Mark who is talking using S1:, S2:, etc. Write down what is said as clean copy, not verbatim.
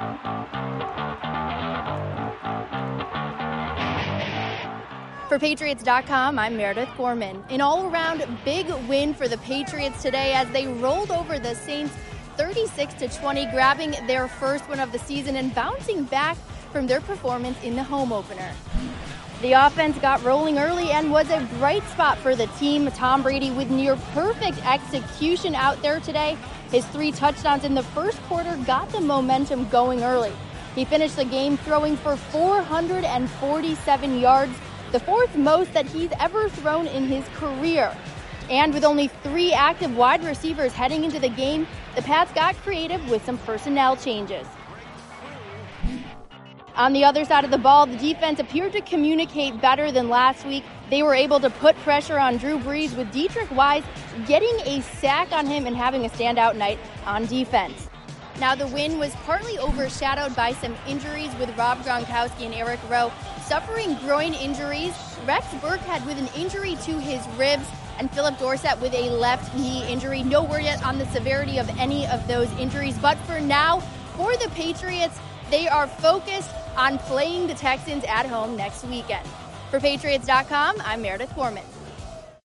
S1: For Patriots.com, I'm Meredith Gorman. An all-around big win for the Patriots today as they rolled over the Saints 36-20, grabbing their first win of the season and bouncing back from their performance in the home opener. The offense got rolling early and was a bright spot for the team. Tom Brady with near perfect execution out there today. His 3 touchdowns in the first quarter got the momentum going early. He finished the game throwing for 447 yards, the 4th most that he's ever thrown in his career. And with only 3 active wide receivers heading into the game, the Pats got creative with some personnel changes. On the other side of the ball, the defense appeared to communicate better than last week. They were able to put pressure on Drew Brees, with Deatrich Wise getting a sack on him and having a standout night on defense. Now, the win was partly overshadowed by some injuries, with Rob Gronkowski and Eric Rowe suffering groin injuries, Rex Burkhead with an injury to his ribs, and Philip Dorsett with a left knee injury. No word yet on the severity of any of those injuries, but for now, for the Patriots, they are focused on playing the Texans at home next weekend. For Patriots.com, I'm Meredith Gorman.